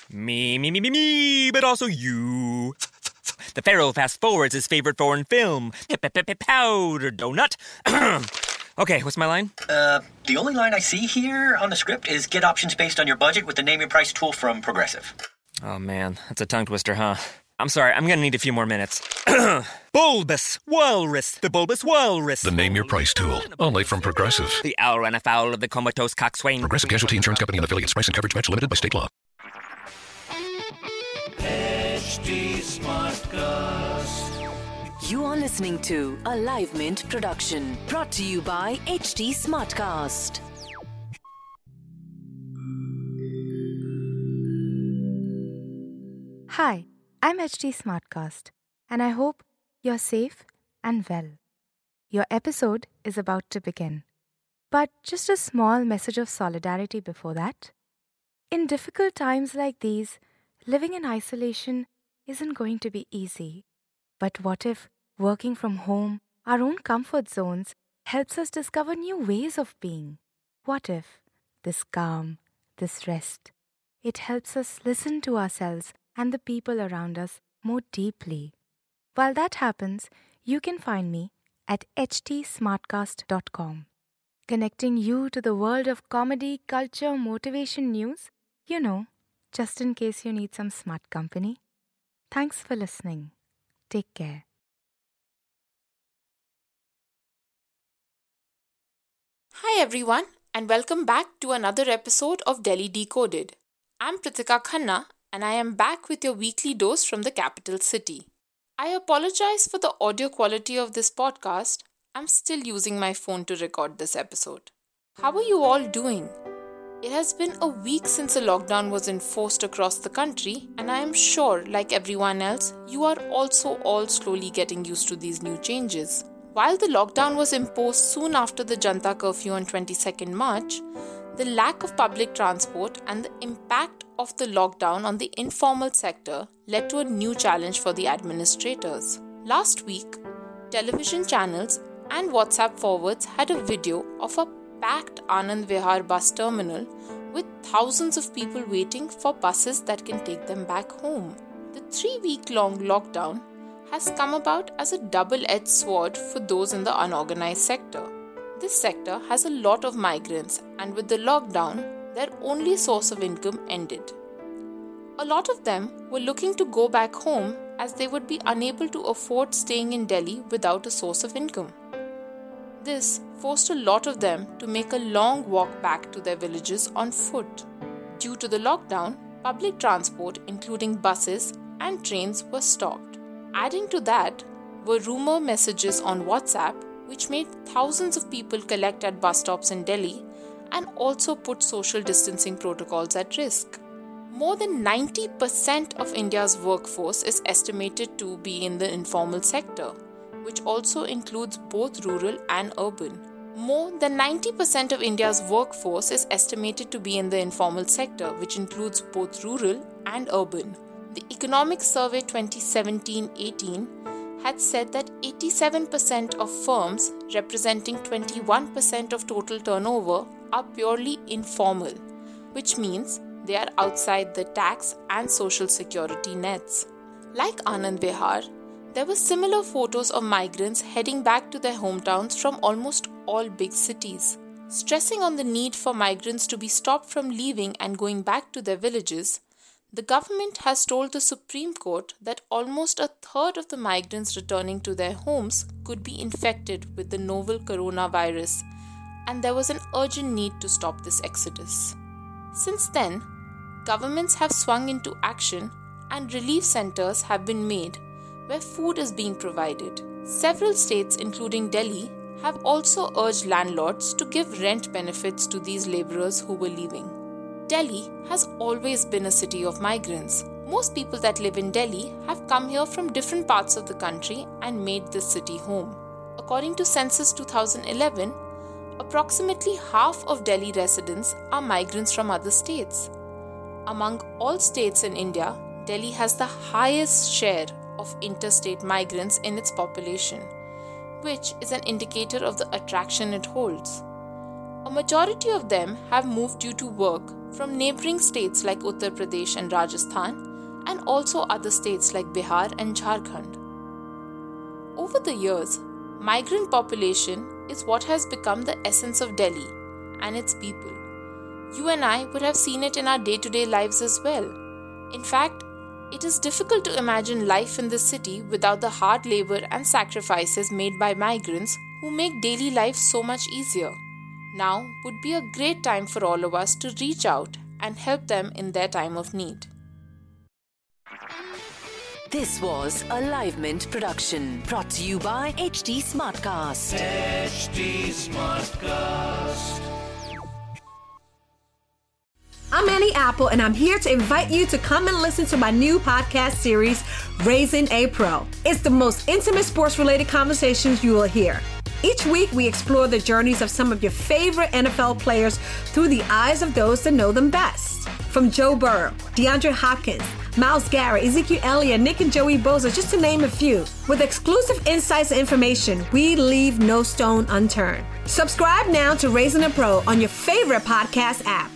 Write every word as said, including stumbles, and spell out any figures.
Me, me, me, me, me, but also you. The Pharaoh fast forwards his favorite foreign film, Powder Donut. Okay, what's my line? Uh, the only line I see here on the script is get options based on your budget with the Name Your Price tool from Progressive. Oh man, that's a tongue twister, huh? I'm sorry, I'm gonna need a few more minutes. Bulbous Walrus, the Bulbous Walrus. The Name Your Price tool, only from Progressive. The owl ran afoul of the comatose coxswain. Progressive Casualty Insurance Company and affiliates. Price and coverage match limited by state law. H D Smartcast. You are listening to a Live Mint production brought to you by H D Smartcast. Hi, I'm H D Smartcast, and I hope you're safe and well. Your episode is about to begin. But just a small message of solidarity before that. In difficult times like these, living in isolation isn't going to be easy. But what if working from home, our own comfort zones, helps us discover new ways of being? What if this calm, this rest, it helps us listen to ourselves and the people around us more deeply? While that happens, you can find me at h t smartcast dot com. Connecting you to the world of comedy, culture, motivation news, you know, just in case you need some smart company. Thanks for listening. Take care. Hi everyone, and welcome back to another episode of Delhi Decoded. I'm Pritika Khanna, and I am back with your weekly dose from the capital city. I apologize for the audio quality of this podcast. I'm still using my phone to record this episode. How are you all doing? It has been a week since a lockdown was enforced across the country, and I am sure, like everyone else, you are also all slowly getting used to these new changes. While the lockdown was imposed soon after the Janta curfew on twenty-second March, the lack of public transport and the impact of the lockdown on the informal sector led to a new challenge for the administrators. Last week, television channels and WhatsApp forwards had a video of a packed Anand Vihar bus terminal with thousands of people waiting for buses that can take them back home. The three-week-long lockdown has come about as a double-edged sword for those in the unorganized sector. This sector has a lot of migrants, and with the lockdown, their only source of income ended. A lot of them were looking to go back home as they would be unable to afford staying in Delhi without a source of income. This forced a lot of them to make a long walk back to their villages on foot. Due to the lockdown, public transport, including buses and trains, were stopped. Adding to that were rumor messages on WhatsApp, which made thousands of people collect at bus stops in Delhi and also put social distancing protocols at risk. More than ninety percent of India's workforce is estimated to be in the informal sector, which also includes both rural and urban. More than ninety percent of India's workforce is estimated to be in the informal sector, which includes both rural and urban. The Economic Survey twenty seventeen eighteen had said that eighty-seven percent of firms, representing twenty-one percent of total turnover, are purely informal, which means they are outside the tax and social security nets. Like Anand Vihar, there were similar photos of migrants heading back to their hometowns from almost all big cities. Stressing on the need for migrants to be stopped from leaving and going back to their villages, the government has told the Supreme Court that almost a third of the migrants returning to their homes could be infected with the novel coronavirus, and there was an urgent need to stop this exodus. Since then, governments have swung into action and relief centers have been made where food is being provided. Several states, including Delhi, have also urged landlords to give rent benefits to these laborers who were leaving. Delhi has always been a city of migrants. Most people that live in Delhi have come here from different parts of the country and made this city home. According to Census twenty eleven, approximately half of Delhi residents are migrants from other states. Among all states in India, Delhi has the highest share of interstate migrants in its population, which is an indicator of the attraction it holds. A majority of them have moved due to work from neighboring states like Uttar Pradesh and Rajasthan, and also other states like Bihar and Jharkhand. Over the years, migrant population is what has become the essence of Delhi and its people. You and I would have seen it in our day-to-day lives as well. In fact, it is difficult to imagine life in this city without the hard labor and sacrifices made by migrants who make daily life so much easier. Now would be a great time for all of us to reach out and help them in their time of need. This was a Live Mint production brought to you by H T Smartcast. H T Smartcast. I'm Annie Apple, and I'm here to invite you to come and listen to my new podcast series, Raising a Pro. It's the most intimate sports-related conversations you will hear. Each week, we explore the journeys of some of your favorite N F L players through the eyes of those that know them best. From Joe Burrow, DeAndre Hopkins, Myles Garrett, Ezekiel Elliott, Nick and Joey Bosa, just to name a few. With exclusive insights and information, we leave no stone unturned. Subscribe now to Raising a Pro on your favorite podcast app.